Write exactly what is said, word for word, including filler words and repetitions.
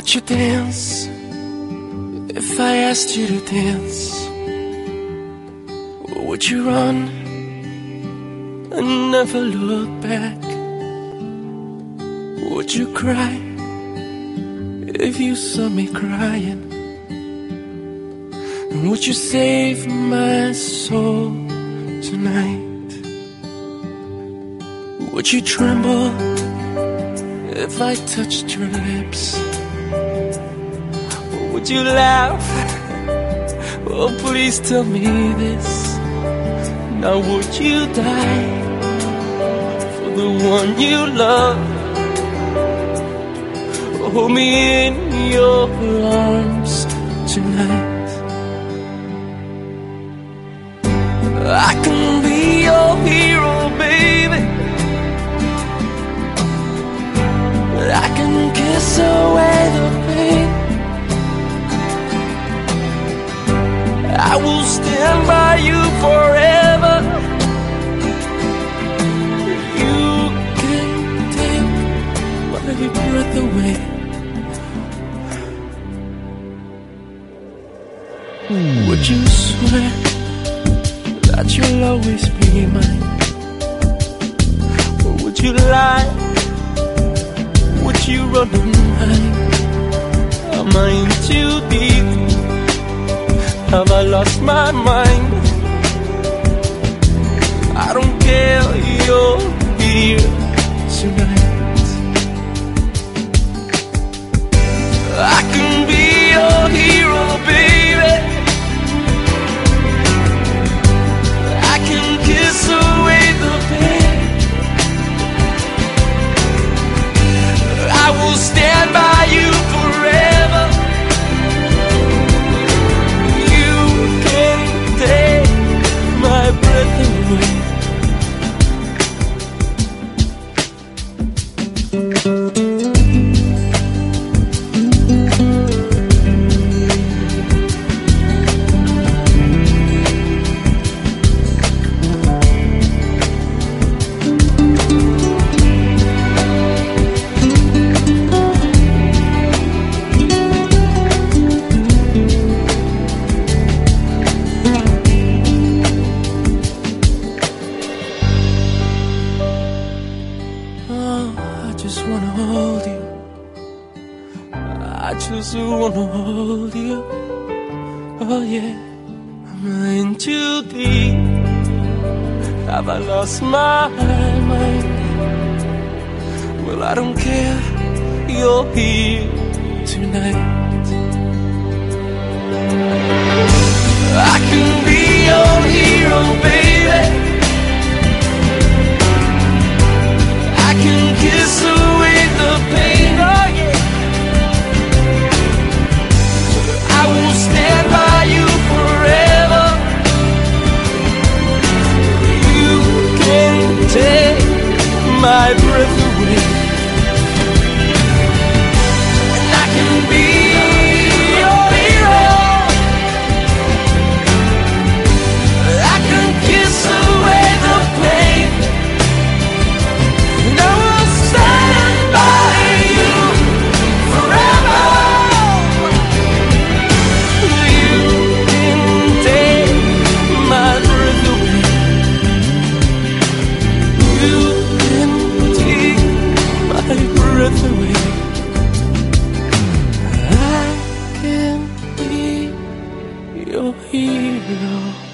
Would you dance if I asked you to dance? Or would you run and never look back? Would you cry if you saw me crying? And would you save my soul tonight? Would you tremble if I touched your lips? Or would you laugh? Oh, please tell me this. Now would you die for the one you love? Hold me in your arms tonight. I can be your hero, baby. I can kiss away the pain. I will stand by you forever. You can take my breath away. Would you swear that you'll always be mine? Or would you lie? Would you run and hide? Am I in too deep? Have I lost my mind? I don't care, you're here tonight. I can be your hero, baby. I can kiss away the pain. I will stand by you forever. You can take my breath away. I just wanna hold you. I just wanna hold you. Oh yeah, I'm in too deep. Have I lost my mind? Well, I don't care, you're here tonight. I can be your hero, baby. I can kiss away the pain, oh yeah. I will stand by you forever. You can take my breath away. And I can be your hero. I can kiss away the pain. And I will stand by you forever. You can take my breath away. You can take my breath away. I can be your hero.